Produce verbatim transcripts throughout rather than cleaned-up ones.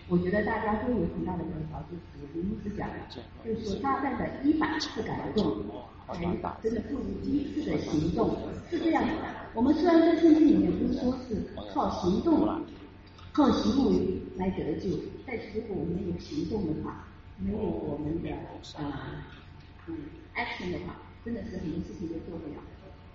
我觉得大家都有很大的得着，就是林牧师讲的，就是说撒旦的一百次感动，才真的不如一次的行动，是这样的。我们虽然在圣经里面不是说是靠行动、靠行动来得救，但是如果我们有行动的话，没有我们的呃嗯 action 的话，真的是很多事情都做不了。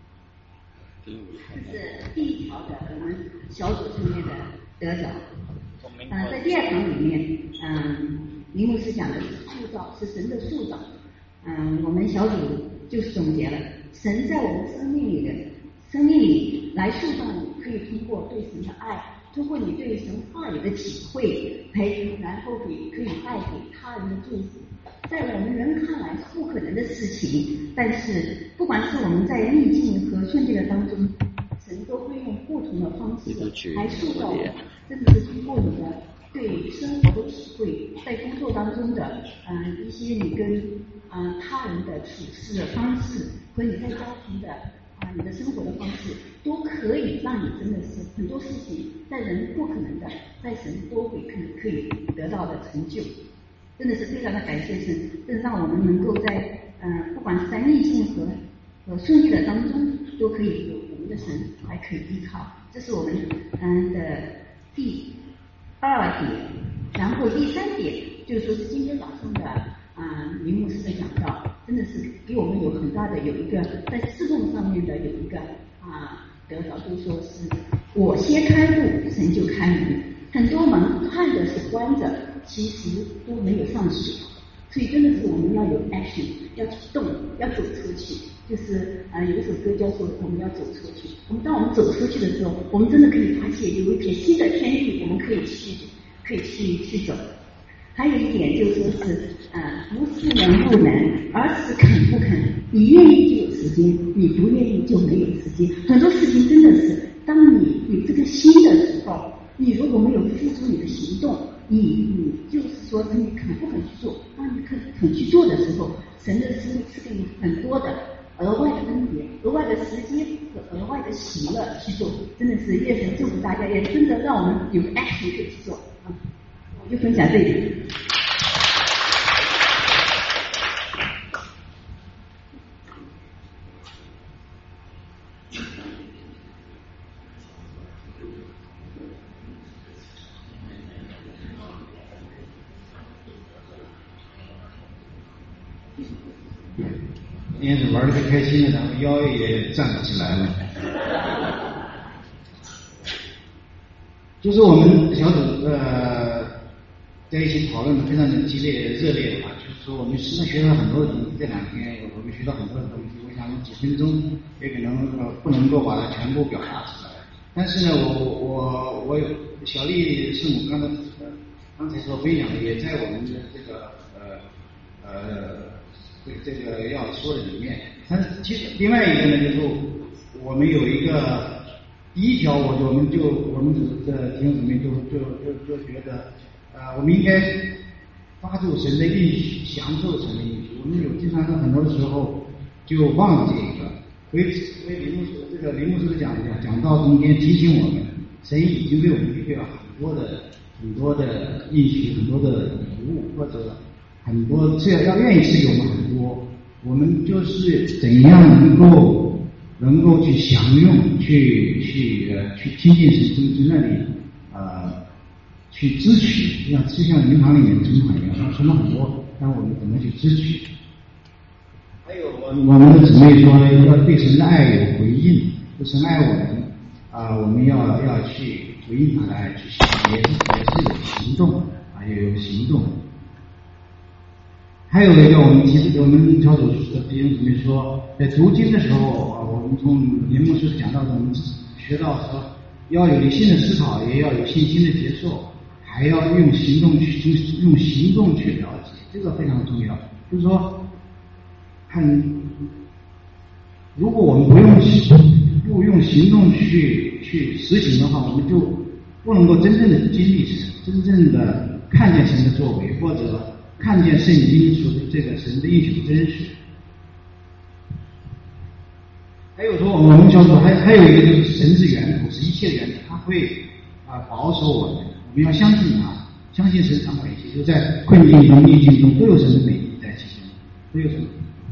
这是第一条的我们小组上面的得着。呃，在第二堂里面，嗯，林牧师讲的是塑造，是神的塑造。嗯，我们小组就是总结了，神在我们生命里的生命里来塑造你，可以通过对神的爱，通过你对神话语的体会，陪然后给可以带给他人的祝福。在我们人看来是不可能的事情，但是不管是我们在逆境和顺利的当中，神都会用不同的方式来塑造我们。真的是通过你的对生活的体会，在工作当中的嗯、呃、一些你跟嗯、呃、他人的处事的方式，和你在家庭的啊、呃、你的生活的方式，都可以让你真的是很多事情在人不可能的，在神都会可可以得到的成就。真的是非常的感谢神，这让我们能够在嗯、呃、不管是在逆境和和顺利的当中，都可以有我们的神还可以依靠。这是我们嗯的第二点，然后第三点就是说是今天早上的啊林牧师的讲道，真的是给我们有很大的有一个在侍奉上面的有一个啊得着，就是说是我先开路，神就开门。很多门看着是关着，其实都没有上锁，所以真的是我们要有 action， 要去动，要走出去。就是啊、呃，有一首歌叫做我们要走出去。我们当我们走出去的时候，我们真的可以发现有一片新的天地，我们可以去，可以去去走。还有一点就说是啊、呃，不是能不能，而是肯不肯。你愿意就有时间，你不愿意就没有时间。很多事情真的是，当你有这个心的时候，你如果没有付出你的行动，你你就是说是你肯不肯去做。当你肯肯去做的时候，神的是是给你很多的额外的恩典、额外的时间和额外的喜乐去做。真的是愿神祝福大家，也真的让我们有 action 可以去做啊！我就分享这一点。 今天是玩的开心的，然后腰也站不起来了。就是我们小组呃在一起讨论的非常的激烈热烈吧，就是说我们实际上学到很多的东西，这两天我们学到很多的东西，我想用几分钟也可能呃不能够把它全部表达出来。但是呢，我我我有小丽是我刚才刚才所分享的，也在我们的这个呃呃。这个要说的里面，但是其实另外一个呢，就是我们有一个第一条，我我们就我们的弟兄姊妹就就就就觉得，呃，我们应该抓住神的应许，享受神的应许。我们有经常很多的时候就忘记这个，所以所以林牧师这个林牧师的讲讲讲到中间提醒我们，神已经为我们预备了很多的很多的应许，很多的礼物或者。很多这要愿意赐给我们很多，我们就是怎样能够能够去享用，去去呃去亲近神，从那里呃去支取，就像就像银行里面存款一样，他存了很多，但我们怎么去支取？还有我我们的姊妹说要对神的爱有回应，就神爱我们啊、呃，我们要要去回应他的爱，去也是也是有行动啊，也有行动。还有一个，我们其实我们小组的弟兄姊妹说，在读经的时候，啊，我们从林牧师讲到的，我们学到说，要有理性的思考，也要有信心的接受，还要用行动去用行动去了解，这个非常重要。就是说，很，如果我们不用不用行动去去实行的话，我们就不能够真正的经历神，真正的看见神的作为，或者。看见圣经说的这个神的应许的真实。还有说，我们小组还还有一个就是神是源头，是一切源头，他会啊、呃、保守我们，我们要相信他。 相信神掌管一切，就在困境中、逆境中都有神的美意在其中，都有什么？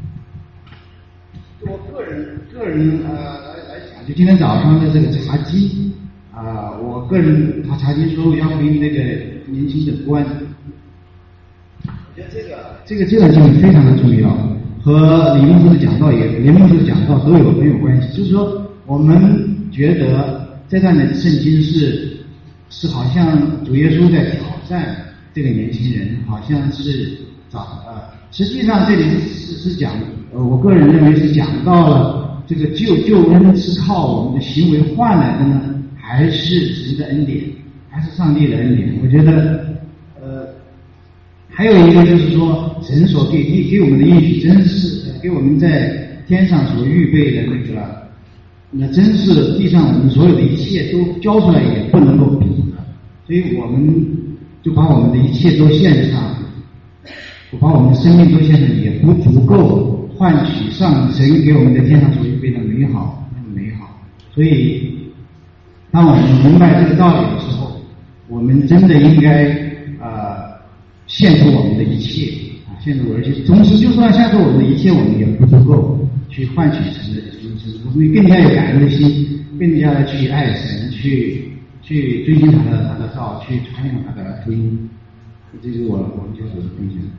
我个人个人呃来来讲，就今天早上的这个茶几啊、呃，我个人他茶几说要回那个年轻的官，我觉得这个这个这个就非常的重要，和李牧师的讲道也李牧师的讲道都有很有关系。就是说，我们觉得这段的圣经是是好像主耶稣在挑战这个年轻人，好像是找呃，实际上这里是是是讲。呃，我个人认为是讲到了这个救救恩是靠我们的行为换来的呢，还是神的恩典，还是上帝的恩典？我觉得，呃，还有一个就是说，神所给给给我们的应许，真是给我们在天上所预备的那个，那真是地上我们所有的一切都交出来也不能够比的，所以我们就把我们的一切都献上，我把我们的生命都献上，也不足够换取上神给我们的天上所预备的美好，那个美好。所以，当我们明白这个道理的时候，我们真的应该呃献出我们的一切啊，献出而且同时，就算献出我们的一切，我们也不足够去换取神的神神，我们更加有感恩的心，更加的去爱神，去去追求他的他的道，去传扬他的福音。这是我我们就是分享。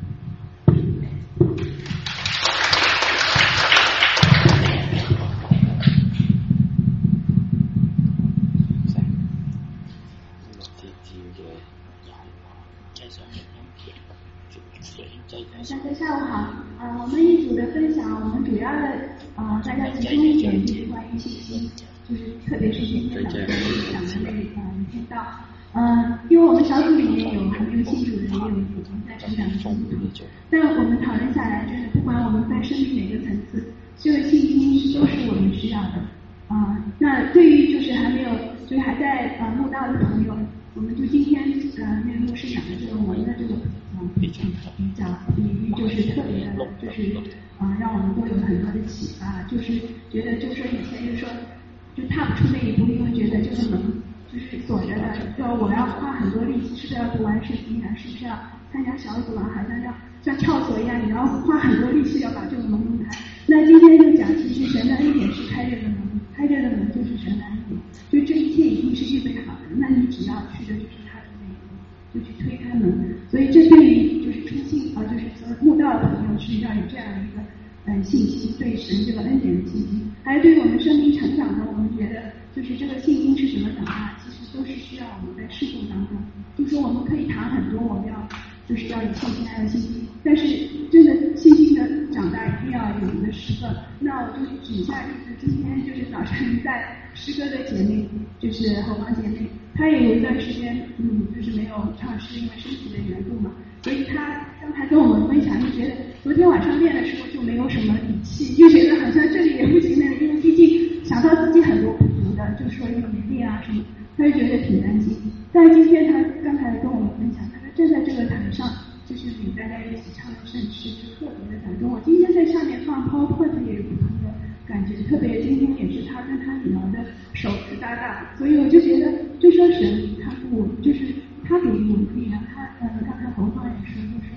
大家下午好，呃，我们一组的分享，我们主要的呃，大家集中一点就是关于信心，就是特别是今天早上讲的那个呃一篇道，呃，因为我们小组里面有很多信主的，也有已经在成长的信徒，但我们讨论下来，真的不管我们在生命哪个层次，这个信心都是我们需要的。啊、呃，那对于就是还没有，就是还在呃慕道的朋友，我们就今天呃那个牧师讲的这个我们的这个嗯比较比喻就是特别的，就是啊、呃、让我们都有很多的启发，就是觉得就说以前就说就踏不出那一步，因为觉得这个门就是锁着的，说我要花很多力气，是不是要读完圣经啊，是不是要参加小组啊，好像要像跳锁一样，你要花很多力气要把这个门弄开。那今天就讲，其实神的恩典是开着的门，开着的门就是神的恩典，就这一切已经是预备好的，那你只要去的就是他的那一步，就去推开门。所以这对于就是初信啊，就是说慕道的朋友是要有这样的一个呃信心，对神这个恩典的信心。还有对于我们生命成长呢，我们觉得就是这个信心是什么长大，其实都是需要我们在事故当中，就说我们可以谈很多，我们要就是要有信心，要有信心，但是真的信心的长大一定要有一个时刻。那我就是举一下例子，今天就是早晨在诗歌的姐妹，就是侯芳姐妹，她也有一段时间，嗯，就是没有唱诗，因为身体的缘故嘛，所以她刚才跟我们分享，就觉得昨天晚上练的时候就没有什么底气，就觉得好像这里也不行那里，因为毕竟想到自己很多不足的，就说因为没练啊什么，她就觉得挺担心。但是今天她刚才跟我们分享，她说站在这个台上，就是与大家一起唱圣诗，就特别的感动。我今天在下面放 PowerPoint 也有不同的感觉，特别今天也是她跟她女儿的首次搭档，所以我就觉得，就说神他不就是他给予我们力量，他呃刚才侯芳也说，就是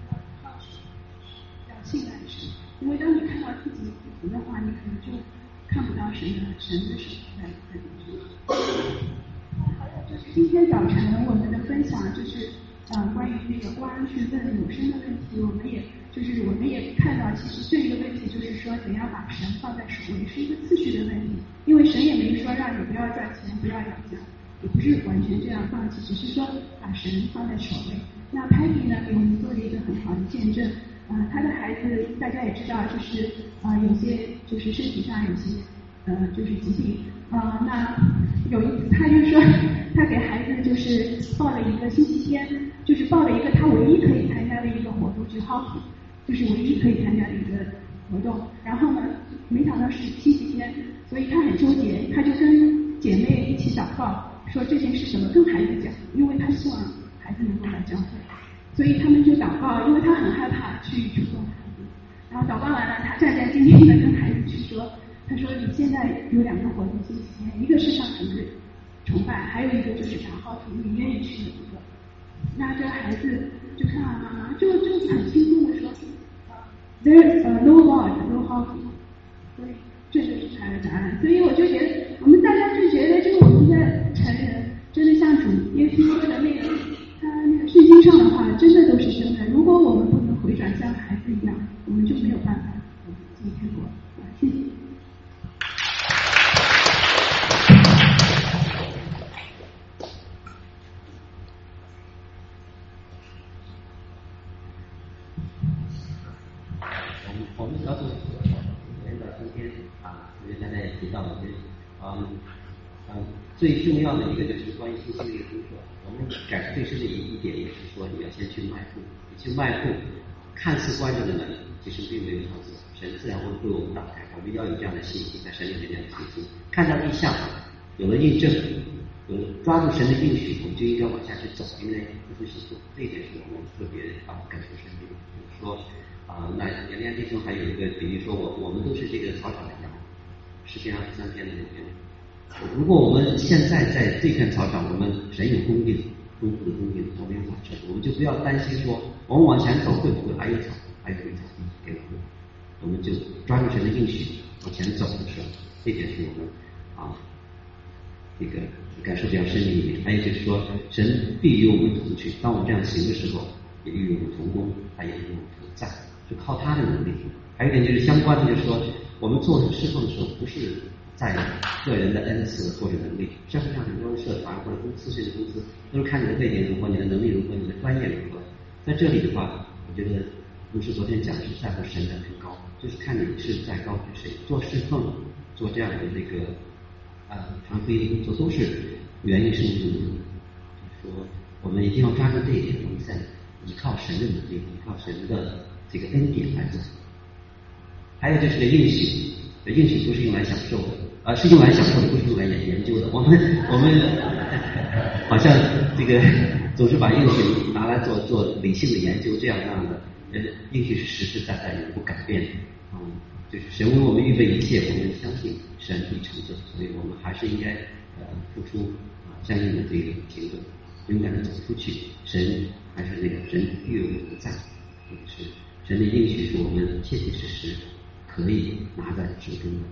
要信赖神，因为当你看到自己不足的话，你可能就看不到神的神的手在在你身上。还有就是今天早晨我们的分享就是呃关于那个光去问永生的问题，我们也就是我们也看到，其实这个问题就是说怎样把神放在首位，是一个次序的问题，因为神也没说让你不要赚钱，不要养家，也不是完全这样放弃，只是说把神放在首位。那 Patty 呢给我们做了一个很好的见证，呃，他的孩子大家也知道，就是呃有些就是身体上有些呃就是疾病，呃那有一次他就说他给孩子就是报了一个星期天，就是报了一个他唯一可以参加的一个活动，就是 hockey， 就是唯一可以参加的一个活动。然后呢，没想到是星期天，所以他很纠结，他就跟姐妹一起祷告，说这件事怎么跟孩子讲，因为他希望孩子能够来教会，所以他们就祷告，因为他很害怕去触动孩子。然后祷告完了，他战战兢兢的跟孩子去说，他说你现在有两个活动星期天，一个是上主日崇拜，还有一个就是打好图，你愿意去哪一个？那这孩子就看到妈妈，就就很轻松的说 ，There uh, no God, no hope。所以这就是他的答案。所以我就觉得，我们大家就觉得，就是我们在成人，真的像主耶稣说的那个，他那个圣经上的话，真的都是真的。如果我们不能回转像孩子一样，我们就没有办法进天国。谢谢。 我们小组领导今天啊，因为刚才也提到了，就是嗯嗯最重要的一个就是关于信心的一个工作。我们感受最深的一一点也是说，你要先去迈步，你去迈步，看似关着的门，其实并没有上锁，神自然会为我们打开。我们要有这样的信心，在神里面这样的信心，看到异象，有了印证，有了抓住神的应许，我们就应该往下去走，因为不是行动。这一点是我们特别啊感受深的，就是说。啊，那杨亮弟兄还有一个比喻说，我我们都是这个草场的羊，诗篇二十三篇的里面。如果我们现在在这片草场，我们神有供应，丰富的供应，我们有保证，我们就不要担心说，我们往前走会不会还有草，还有一草地给我们，我们就抓住神的应许往前走的时候，这点是我们啊这个感受比较深的一点。还有就是说，神必与我们同去，当我们这样行的时候，也与我们同工，他也与我们同在。就靠他的能力。还有一点就是相关的，就是说我们做侍奉的时候，不是在个人的恩赐或者能力。社会上很多的社团或者公司，甚至公司都是看你的背景如何，你的能力如何，你的专业如何。在这里的话，我觉得牧师昨天讲是在乎神的更高，就是看你是在高于谁。做侍奉，做这样的这个呃传福音的工作，都是源于圣经的。说我们一定要抓住这一点，我们在依靠神的能力，依靠神的这个恩典来做。还有就是应许，应许不是用来享受的，而、呃、是用来享受的，不是用来研研究的。我们我们好像这个总是把应许拿来做做理性的研究，这样那样的。呃，应许是实实在在永不改变的。嗯，就是神为我们预备一切，我们相信神必成就，所以我们还是应该呃付出啊、呃、相应的这个行动，勇敢的走出去。神还是那个神与我们同在。是神的应许是我们切切实实可以拿在手中的。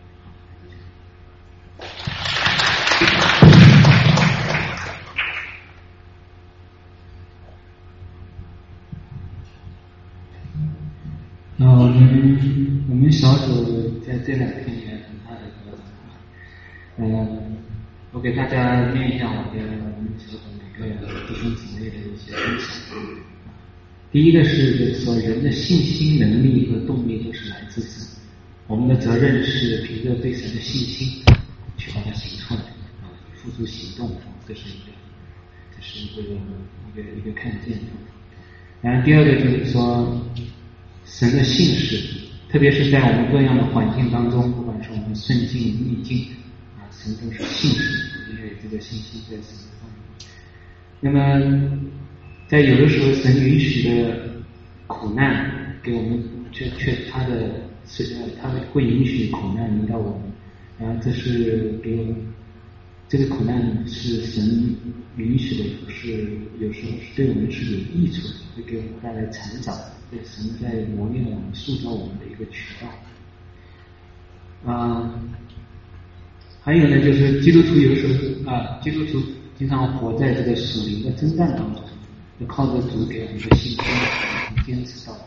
那我们我们小组在这两天也很大的一个嗯，我给大家念一下我的我们小组每个弟兄姊妹的一些分享。第一个是说，人的信心、能力和动力都是来自神。我们的责任是凭着对神的信心去把它行出来，啊，付诸行动。这是一个，这是一个一个一个看见。然后第二个就是说，神的信实，特别是在我们各样的环境当中，不管是我们顺境逆境，啊，神都是信实，因为这个信心在神上面。那么在有的时候，神允许的苦难给我们，却却他的是呃，他会允许苦难临到我们，然后这是给我们这个苦难是神允许的，不是有时候是对我们是有益处的，会给我们带来成长，对神在磨练我们、塑造我们的一个渠道。啊，还有呢，就是基督徒有时候啊，基督徒经常活在这个属灵的征战当中。就靠着主给我们的信心，坚持到底。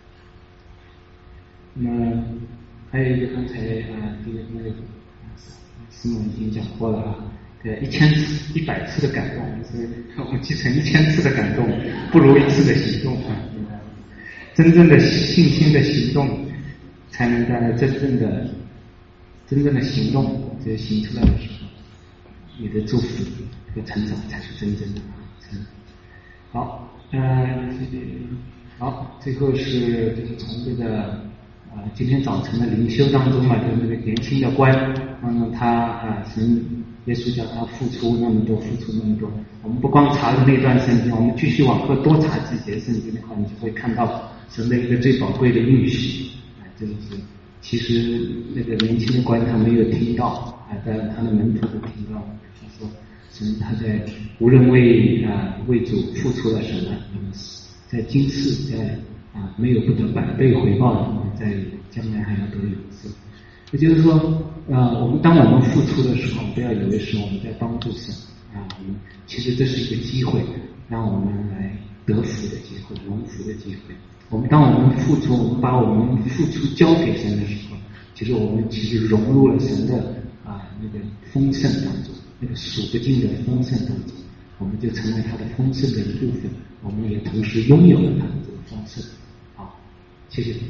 那么还有一个刚才啊，这个那个师母已经讲过了啊，对，一千次、一百次的感动，就是我们继承一千次的感动，不如一次的行动啊。真正的信心的行动，才能带来真正的、真正的行动。这行出来的时候，你的祝福和成长才是真正的成长。好，呃，好，最后是就是从这个啊、呃、今天早晨的灵修当中嘛，就是那个年轻的官，那么他啊神耶稣叫他付出那么多，付出那么多。我们不光查了那段圣经，我们继续往后多查几节圣经的话，你就会看到神的一个最宝贵的应许啊，这个是其实那个年轻的官他没有听到啊，但他的门徒都听到，他说。 神他在无人为啊、呃、为主付出了什么，那么在今世在啊、呃、没有不得百倍回报的，在将来还要得永生。也就是说，呃，我们当我们付出的时候，不要以为是我们在帮助神啊，我们其实这是一个机会，让我们来得福的机会，蒙福的机会。我们当我们付出，我们把我们付出交给神的时候，其实我们其实融入了神的啊那个丰盛当中，那个数不尽的丰盛当中，我们就成为他的丰盛的一部分，我们也同时拥有了他的这个丰盛。好，谢谢。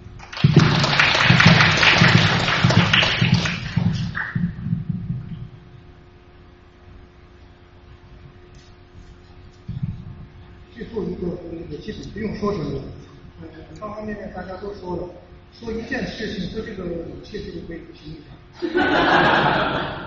最后一个那个基本不用说什么了，呃，方方面面大家都说了，说一件事情，说这个武器这个可以评一下。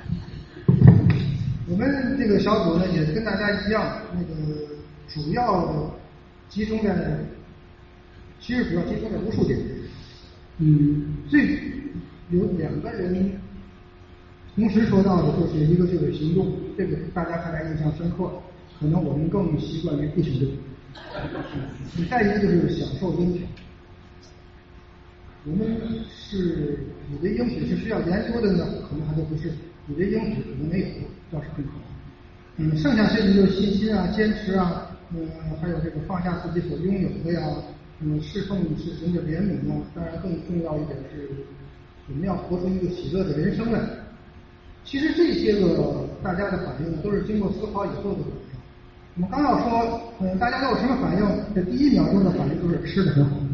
我们这个小组呢也跟大家一样，那个主要集中在，其实主要集中在无数点。嗯，最有两个人同时说到的就是一个就是行动，这个大家看来印象深刻。可能我们更习惯于不行动。你再一个就是享受英雄。我们是你的应许是需要研究的呢，可能还都不是；你的应许可能没有，倒是更可能。嗯，剩下些就是信心啊、坚持啊，嗯，还有这个放下自己所拥有的呀，嗯，侍奉是神的怜悯啊。当然，更重要一点是，我们要活出一个喜乐的人生来。其实这些个大家的反应都是经过思考以后的反应。我们刚要说，嗯，大家都有什么反应？这第一秒钟的反应就是吃的很好。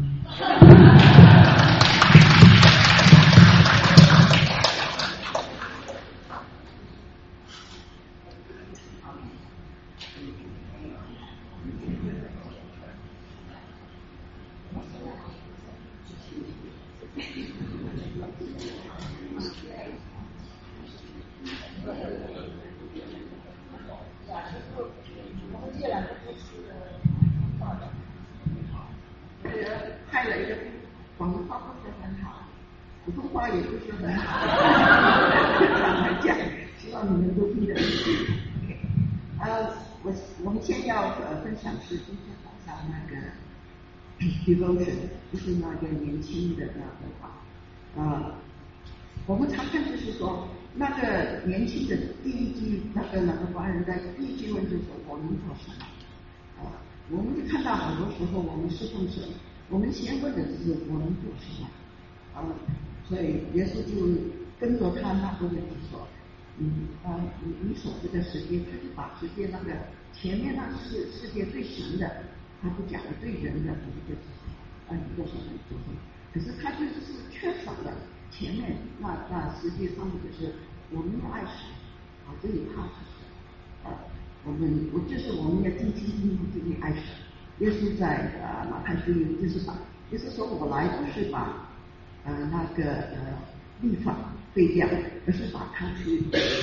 拍了一个广东话不是很好，普通话也不是很好，来讲，希望你们都听得懂。呃，我我们先要呃分享是今天早上那个 devotion， 就是那个年轻的那个话，呃，我们常看就是说那个年轻的第一句那个那个华人在第一句问就是说我能做什么？呃，我们就看到很多时候我们侍奉神。我们先问的就是我们做什么，啊，所以耶稣就跟着他那个问题说，嗯，啊，你你所这个世界，他就把世界那个前面那是世界对神的，他不讲了对人的，不是就是啊你做什么你做什么，可是他就是缺少了前面那那世界上面就是我们要爱神，啊，这里怕是神，啊，我们我就是我们要尽心尽力尽力爱神。耶稣在呃马太福音就是把，就是说我来不是把呃那个呃律法废掉，而是把它去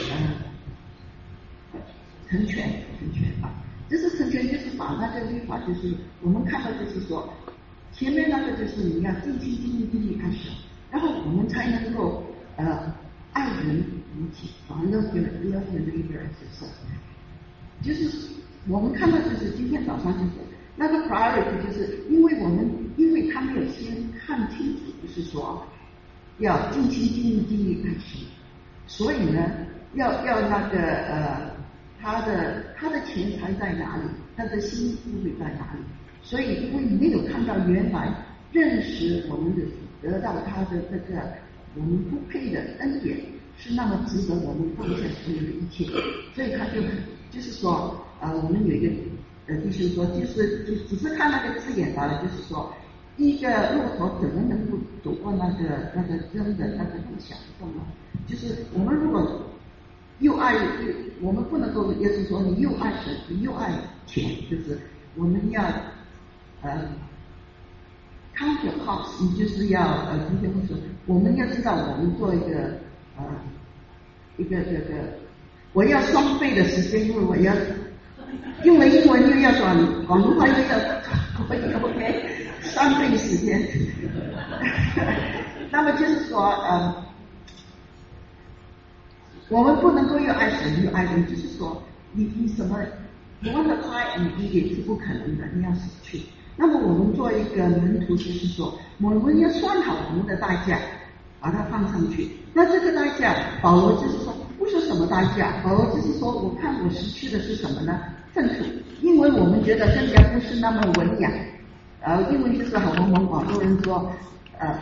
呃成全成全吧。就是成全，就是把那个律法，就是我们看到就是说，前面那个就是你要尽心尽力尽力爱神，然后我们才能够呃爱人如己，啊 love your love your neighbor as yourself。就是我们看到就是今天早上就是。那个 priority 就是因为我们因为他没有先看清楚，就是说要尽心尽力尽力爱神，所以呢要要那个呃他的他的钱财在哪里，他的心富裕在哪里，所以因为没有看到原来认识我们的得到他的这个我们不配的恩典是那么值得我们放下所有的一切，所以他就就是说呃我们有一个。呃，就是说，就是就只是看那个字眼罢了。就是说，一个骆驼怎么能够走过那个那个针的那个路小洞呢？就是我们如果又爱又，我们不能够，也是说你又爱神，你又爱钱，就是我们要呃 count your cost， 你就是要呃，今天会说，我们要知道我们做一个呃一个这个，我要双倍的时间，因为我要。用了英文又要转广东话又要可以 OK 三倍时间，那么就是说呃， 我们不能够又爱神又爱人，就是说你你什么你忘了快你一点是不可能的，你要死去。那么我们做一个门徒，就是说我们要算好我们的代价，把它放上去。那这个代价，保罗就是说不是什么代价，保罗就是说我看我失去的是什么呢？正途，因为我们觉得更加不是那么文雅，呃，因为就是好我们广东人说，呃，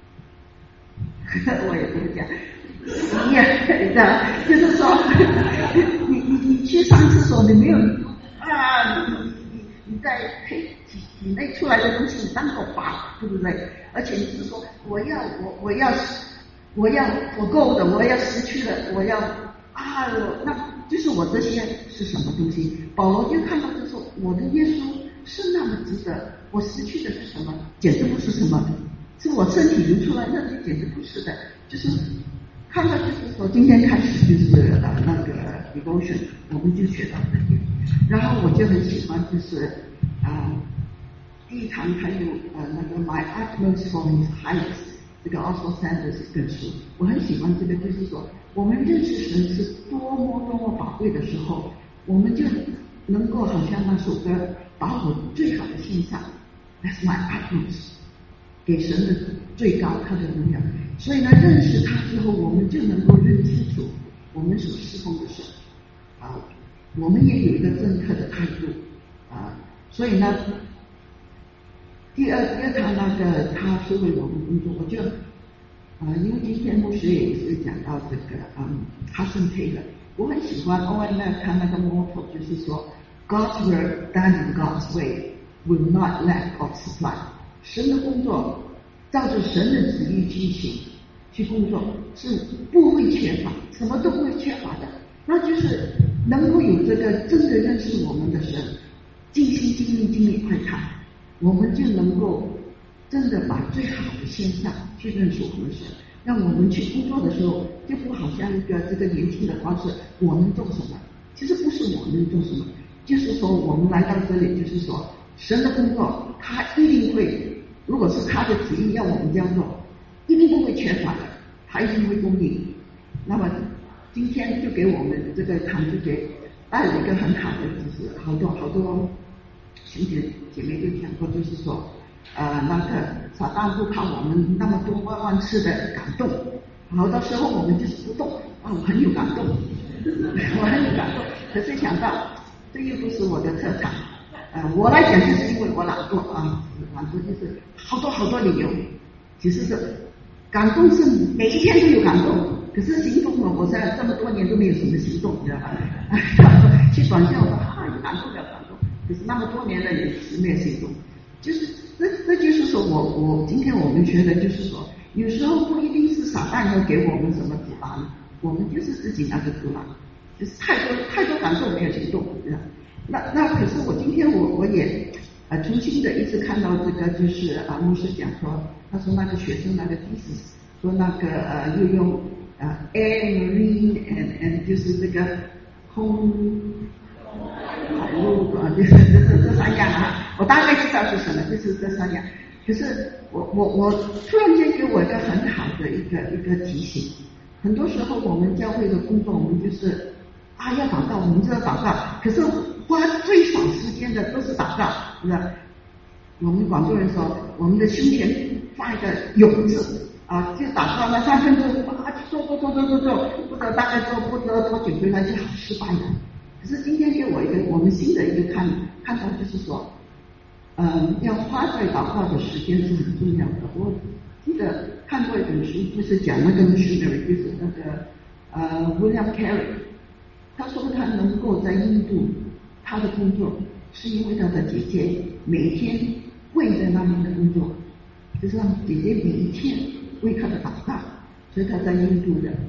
我也不会讲，你也你知道，就是说，你你你去上厕所，你没有啊，你你你在体体内出来的东西，你当口拔，对不对？而且你是说，我要我我要我要我够的，我要失去了，我要啊，我那就是我这些是什么东西？保罗就看到就说，我的耶稣是那么值得，我失去的是什么？简直不是什么，是我身体流出来，那就简直不是的，就是看到就是说，今天开始就是呃那个 devotion， 我们就学到这个，然后我就很喜欢就是啊、呃、第一堂还有呃那个 My Utmost for His Highest 这个 Oswald Sanders 这本书，我很喜欢这个，就是说我们认识神是多么多么宝贵的时候，我们就能够好像那首歌，把我最好的献上 ，That's my utmost， 给神的最高他的荣耀。所以呢，认识他之后，我们就能够认清楚我们所侍奉的神啊，我们也有一个正确的态度啊。所以呢，第二第二堂那个他是为我们工作，我就啊，因为今天牧师也是讲到这个嗯，哈森佩勒，我很喜欢 O N F 他那个 motto， 就是说 God's work done in God's way will not lack of supply。神的工作照着神的旨意去行去工作是不会缺乏，什么都不会缺乏的。那就是能够有这个真的认识我们的神，尽心尽力尽力爱他，我们就能够真的把最好的献上去认识我们的神。让我们去工作的时候，就不好像一个这个年轻的方式，我们做什么？其实不是我们做什么，就是说我们来到这里，就是说神的工作，他一定会，如果是他的旨意要我们这样做，一定不会缺乏的，他一定会供应。那么今天就给我们这个堂主节带了一个很好的，就是好多好多兄弟姐妹就讲过，就是说呃，那个撒旦不怕我们那么多万万次的感动，好多时候我们就是不动啊，我很有感动，我很有感动，可是想到这又不是我的特长，呃，我来讲就是因为我懒惰啊，懒惰就是好多好多理由，其实是感动是每一天都有感动，可是行动呢，我在这么多年都没有什么行动，你知道吧？去短线我说啊有感动有感动，可是那么多年了也是没有行动，就是这这就是说我我今天我们学的就是说，有时候不一定是撒旦要给我们什么阻拦，我们就是自己那个阻拦，就是太多太多感受没有行动，对吧？那那可是我今天我我也呃重新的一直看到这个就是啊牧师讲说，他说那个学生那个 thesis 说那个呃又用呃 air marine and and 就是这个空海陆啊，就是这这三样啊，我大概知道是什么，就是这三样。可是我我我突然间给我一个很好的一个一个提醒，很多时候我们教会的工作，我们就是啊要祷告，我们就要祷告，可是花最少时间的都是祷告，是吧？我们广州人说，我们的胸前放一个勇字啊，就祷告那三分钟啊，做做做做做做，不知道大概做不知道多久回来就好失败了。可是今天给我一个我们新的一个看看到，就是说，嗯，要花在祷告的时间是很重要的。我记得看过一本书，就是讲那个 missionary， 就是那个呃 William Carey， 他说他能够在印度，他的工作是因为他的姐姐每天为在那边的工作，就是让姐姐每一天为他的祷告，所以他在印度的。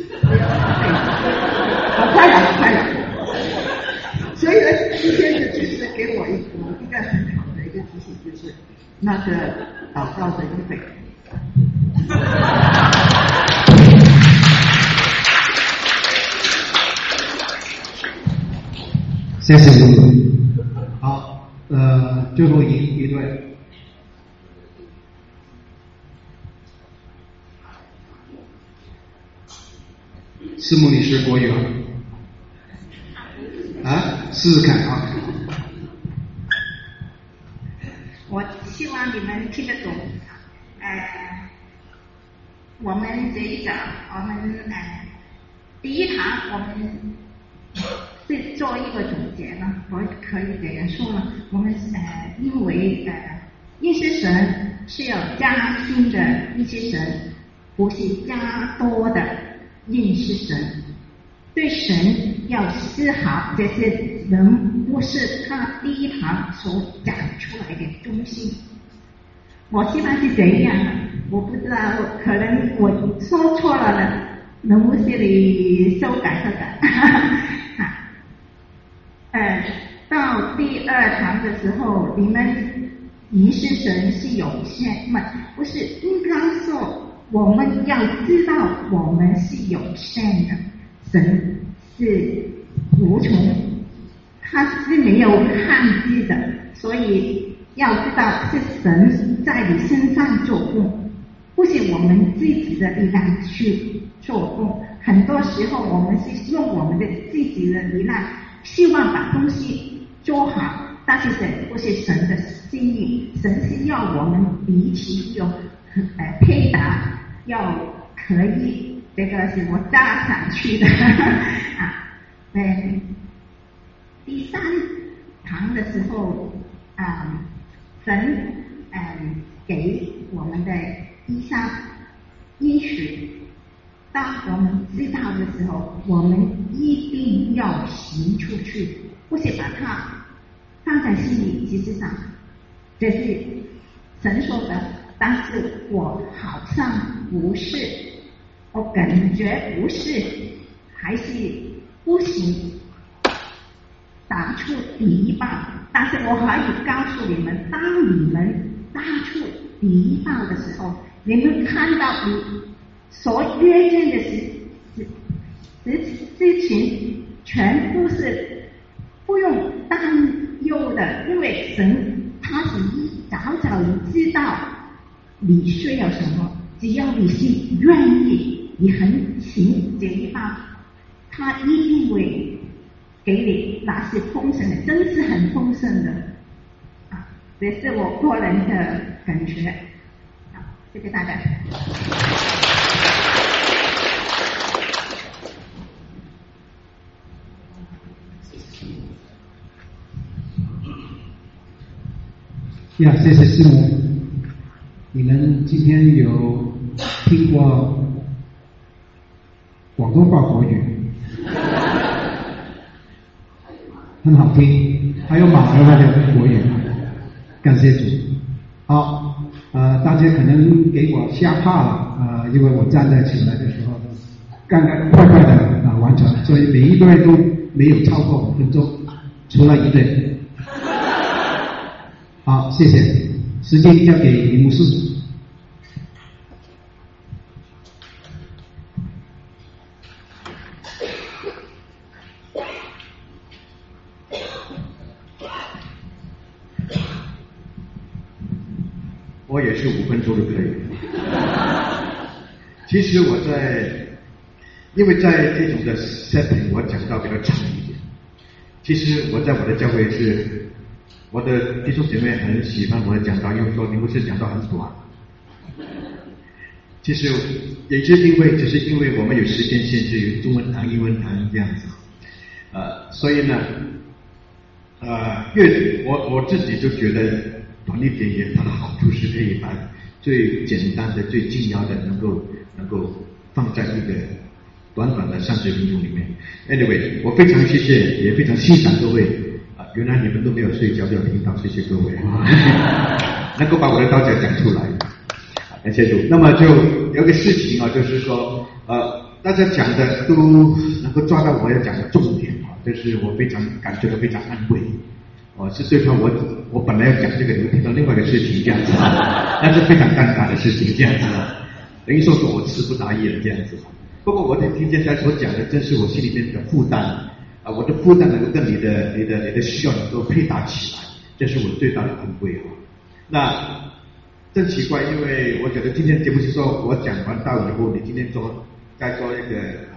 好快了，快了。所以呢，今天呢，就是给我一个一个很好的一个提醒，就是那个祷告的预备。 谢谢卢总。好，呃，最后一一对。 是穆尼师国语啊？啊，试试看啊。 我希望你们听得懂。呃，我们这一个，我们呃第一堂我们是做一个总结呢，我可以这样说呢。我们呃因为呃一些神是要加新的一些神，不是加多的认识神。对神要思考，这些人不是他第一堂所讲出来的东西。我希望是这样的，我不知道，可能我说错了呢，能不能你修改修改？啊，呃，到第二堂的时候，你们认识神是有限吗？不是，应该说我们要知道我们是有限的。神是无穷，他是没有限制的，所以要知道是神在你身上做工，不是我们自己的力量去做工。很多时候我们是用我们的自己的力量，希望把东西做好，但是神不是神的心意，神是要我们彼此有呃配搭，要可以。这个是我加上去的啊，嗯，第三堂的时候啊，神嗯给我们的医生医学，当我们知道的时候，我们一定要行出去，不是把它放在心里。其实上，这是神说的，但是我好像不是。我感觉不是，还是不行，打出第一棒。但是我可以告诉你们，当你们打出第一棒的时候，你们看到你所约见的事事事情，全部是不用担忧的，因为神他是一早早知道你需要什么，只要你是愿意。你很行这一棒，他一定会给你那是丰盛的，真是很丰盛的啊！这是我个人的感觉。好，谢谢大家。 呀，谢谢师母。你们今天有听过广东话国语，很好听，还有马来话的国语，感谢主。好，呃，大家可能给我吓怕了，呃，因为我站在起来的时候，刚刚快快的啊完成，所以每一队都没有超过五分钟，除了一队。好，谢谢，时间交给李牧师。 我也是五分钟就可以。其实我在，因为在这种的 setting 我讲到比较长一点。其实我在我的教会是，我的弟兄姐妹很喜欢我的讲道，因为说你不是讲道很短。其实也是因为，只是因为我们有时间限制，有中文堂、英文堂这样子，呃，所以呢，呃，越我我自己就觉得。短一点也它的好处是可以把最简单的、最精要的能够能够放在一个短短的三十分钟里面。Anyway， 我非常谢谢，也非常欣赏各位啊！原来你们都没有睡觉，就要听到，谢谢各位，能够把我的道讲讲出来，感谢主。那么就有个事情啊，就是说呃，大家讲的都能够抓到我要讲的重点啊，这是我非常感觉到非常安慰。哦，是对方我我本来要讲这个，你会听到另外一个事情这样子，那是非常尴尬的事情这样子，等于说说我词不达意了这样子。不过我听见他所讲的，正是我心里面的负担啊，我的负担能够跟你的、你的、你的需要能够配搭起来，这是我最大的安慰啊。那真奇怪，因为我觉得今天节目是说我讲完道以后，你今天做再做一个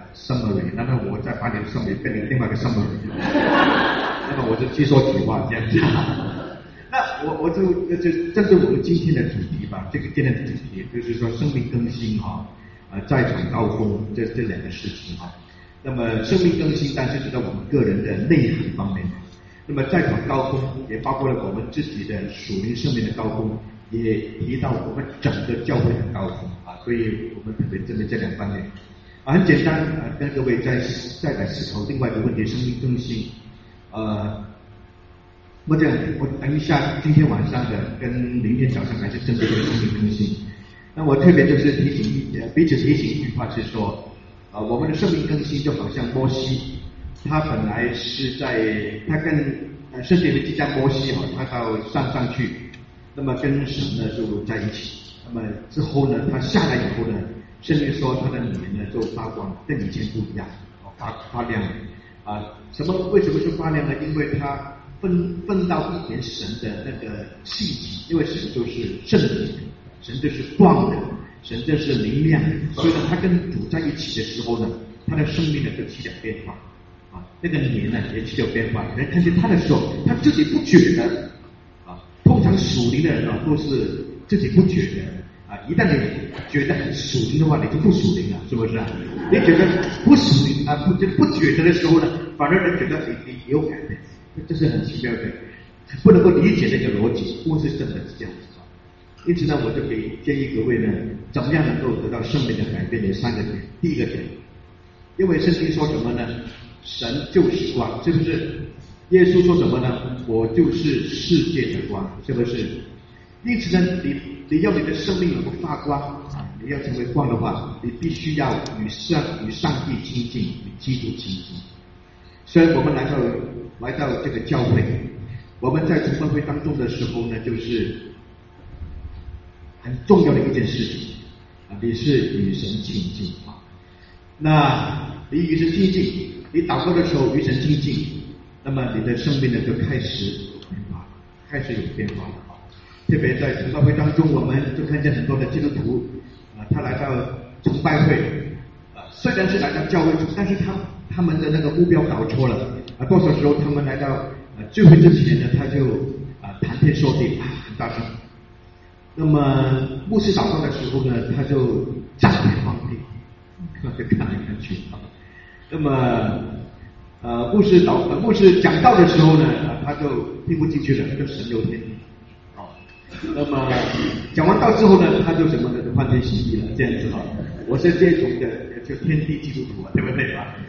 summary，那么我再把你的 summary 变成另外一个 summary， 那么我就去说几话这样子。那我我就就针对我们今天的主题吧，这个今天的主题就是说生命更新哈，呃，在场高峰这这两个事情哈。那么生命更新，但是指到我们个人的内涵方面。那么在场高峰也包括了我们自己的属灵生命的高峰，也提到我们整个教会的高峰啊，所以我们特别针对这两方面啊，很简单啊，跟各位再再来思考另外一个问题：生命更新。呃，我这样，我等一下今天晚上的跟明天早上还是针对这个生命更新。那我特别就是提醒呃彼此提醒一句话是说，啊、呃，我们的生命更新就好像摩西。他本来是在他跟呃圣经里记载摩西哈，他到山上去，那么跟神呢就在一起。那么之后呢，他下来以后呢，圣经说他的脸呢就发光，跟以前不一样，发发亮啊。什么？为什么是发亮呢？因为他分分到一点神的那个气体，因为神就是圣体，神就是光的，神就是明亮的，所以呢，他跟主在一起的时候呢，他的生命呢就起了变化。啊，那个脸呢也起有变化。人看见他的时候，他自己不觉得啊。通常属灵的人啊，都是自己不觉得啊。一旦你觉得很属灵的话，你就不属灵了，是不是啊？你觉得不属灵啊，不就不觉得的时候呢，反而人觉得你你有改变，这是很奇妙的，不能够理解那个逻辑，不是真的是这样子啊。因此呢，我就给建议各位呢，怎么样能够得到生命的改变？有三个点。第一个点，因为圣经说什么呢？神就是光，是不是？耶稣说什么呢？我就是世界的光，是不是？因此呢，你你要你的生命能够发光啊，你要成为光的话，你必须要与上与上帝亲近，与基督亲近。虽然我们来到来到这个教会，我们在崇拜会当中的时候呢，就是很重要的一件事情啊，你是与神亲近啊。那你与神亲近。你祷告的时候与神亲近，那么你的生命呢就开始有变化，开始有变化了啊！特别在崇拜会当中，我们就看见很多的基督徒啊，他来到崇拜会啊，虽然是来到教会，但是他他们的那个目标搞错了啊。多少时候他们来到啊聚会之前呢，他就啊谈天说地啊很大声，那么牧师祷告的时候呢，他就赞美放屁，看就看来看去啊。那么，呃，牧师导，牧师讲道的时候呢，呃、他就听不进去了，就神游天地，哦。那么讲完道之后呢，他就什么呢？就欢天喜地了，这样子哈。我是这种的，就天地基督徒啊，对不对啊？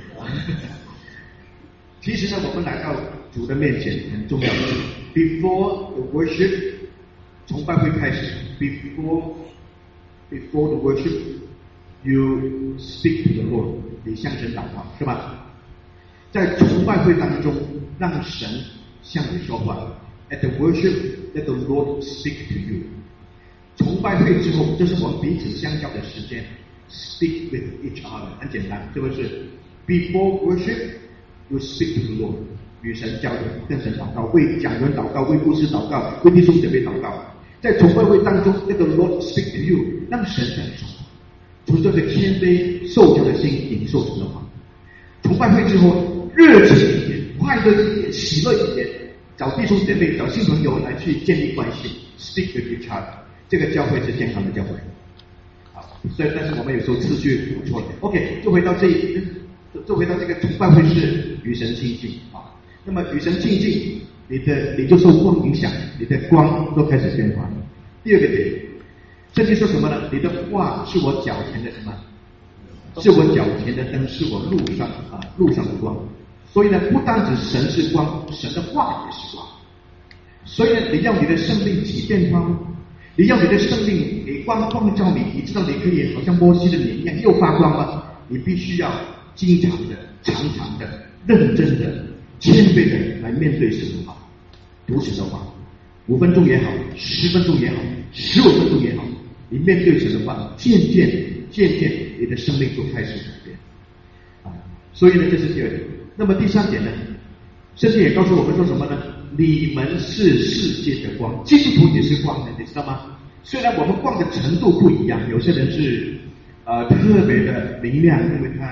其实呢，我们来到主的面前很重要的是 ，before the worship， 崇拜会开始 ，before before the worship。You speak to the Lord， 你向神祷告，是吧？在崇拜会当中，让神向你说话。At the worship, let the Lord speak to you。崇拜会之后，就是我们彼此相交的时间。Speak with each other， 很简单，是不是 ？Before worship, you speak to the Lord， 与神交流，跟神祷告，为讲员祷告，为牧师祷告，为弟兄姐妹祷告。在崇拜会当中， let the Lord speak to you， 让神向你说话。从这个谦卑受教的心领受主的话，崇拜会之后热情一点，快乐一点，喜乐一点，找弟兄姐妹、找新朋友来去建立关系 ，speak with each other。这个教会是健康的教会。好，所以但是我们有时候次序搞错了。OK， 就回到这一，就回到这个崇拜会是与神亲近啊。那么与神亲近，你的你就受光影响，你的光都开始变化。第二个点。圣经说什么呢？你的话是我脚前的什么？是我脚前的灯，是我路上啊路上的光。所以呢，不单指神是光，神的话也是光。所以呢，你要你的生命起变化吗？你要你的生命给光光照你，你知道你可以好像摩西的脸一样又发光吗？你必须要经常的、常常的、认真的、谦卑的来面对神的话，读神的话，五分钟也好，十分钟也好，十五分钟也好。你面对神的话，渐渐渐渐，你的生命就开始改变啊！所以呢，这是第二点。那么第三点呢，圣经也告诉我们说什么呢？你们是世界的光，基督徒也是光的，你知道吗？虽然我们光的程度不一样，有些人是呃特别的明亮，因为他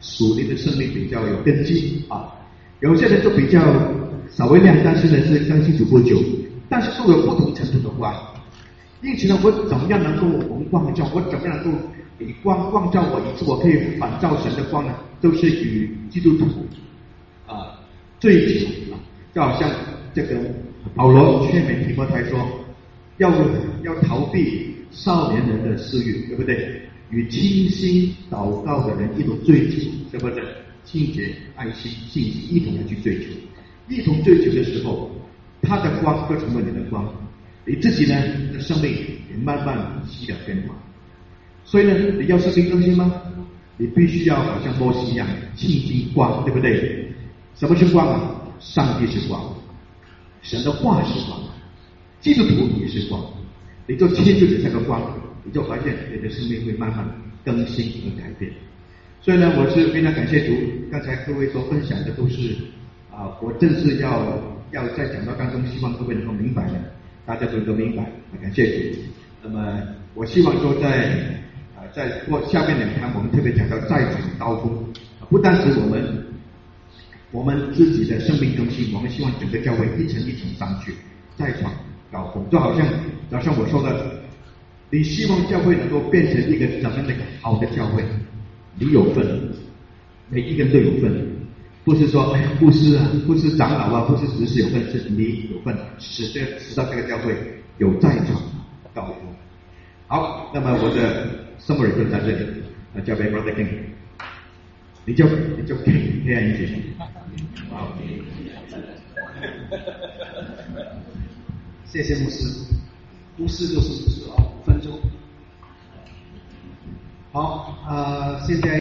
属灵的生命比较有根基啊。有些人就比较稍微亮，但是呢是刚信主不久，但是都有不同程度的光。因此呢，我怎么样能够蒙光照？我怎么样能够以光光照我，以致我可以反照神的光呢？都是与基督徒啊追求啊，就好像这个保罗劝勉提摩太说，要要逃避少年人的私欲，对不对？与清心祷告的人一同追求，对不对？清洁、爱心、信心一同的去追求，一同追求的时候，他的光会成为你的光，你自己呢的生命也慢慢起了变化。所以呢，你要生命更新吗？你必须要好像摩西一样亲近光，对不对？什么是光啊？上帝是光，神的话是光，基督徒也是光。你就切入这个光，你就发现你的生命会慢慢更新和改变。所以呢，我是非常感谢主。刚才各位所分享的都是啊，我正是要要在讲道当中，希望各位能够明白的，大家都能够明白。感谢主。那么我希望说在啊，在过下面两堂，我们特别讲到再闯高峰，不单是我们我们自己的生命更新，我们希望整个教会一层一层上去，再闯高峰。就好像早上我说的，你希望教会能够变成一个怎么样的好的教会？你有份，每一个人都有份，不是说哎，牧师啊，不是长老啊，不是执事有份，是你有份，使这使到这个教会有再闯高峰。好，那么我的 summary 就在这里，那交给 Brother King， 你就你就 King 这样一句，好， 谢谢牧师，牧师就是牧师啊，五分钟。好，呃，现在。